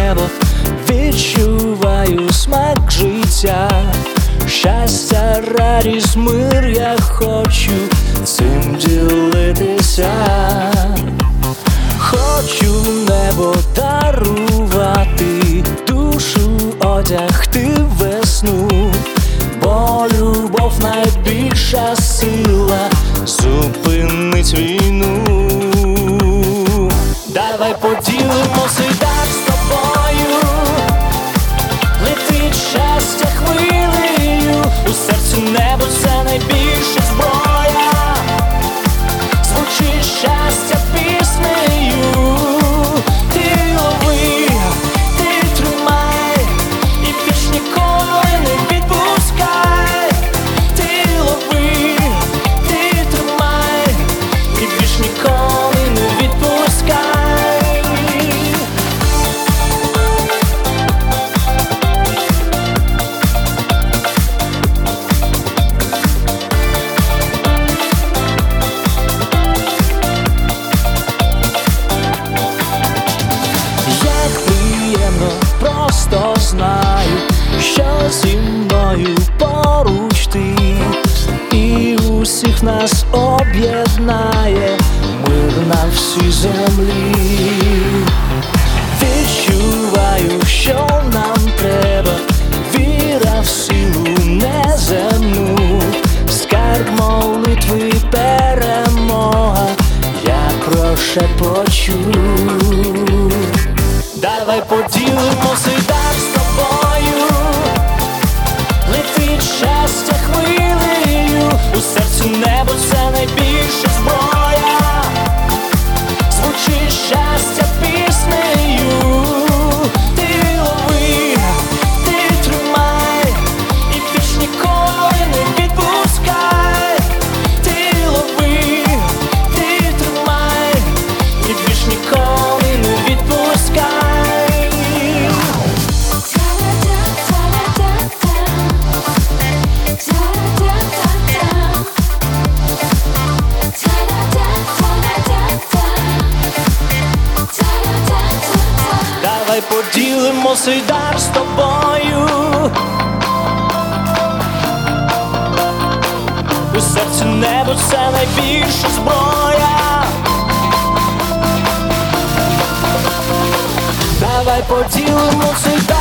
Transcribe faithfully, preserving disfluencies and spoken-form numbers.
небо, відчуваю смак життя, щастя, радість, мир, я хочу цим ділитися. Хочу небо дарувати, душу одягти весну, бо любов найбільша сила зупинить війну. Давай поділимося й дар з тобою, летить щастя хвилею, у серці небо це найбільша зброя, звучить щастя піснею. Ти лови, ти тримай і більш ніколи не відпускай. Ти лови, ти тримай і більш ніколи не відпускай. Просто знаю, що зі мною поруч ти, і усіх нас об'єднає мир на всій землі. Відчуваю, що нам треба, віра в силу неземну, скарб молитви, перемога, я прошепочу. Давай поділимося й дар з тобою, летить щастя хвилею, у серці небо це найбільша зброя, звучить щастя піснею. Ти лови, ти тримай і більш ніколи не відпускай. Ти лови, ти тримай і більш ніколи не відпускай. Давай поділимося й дар з тобою, у серці небо це найбільша зброя. Давай поділимося й дар.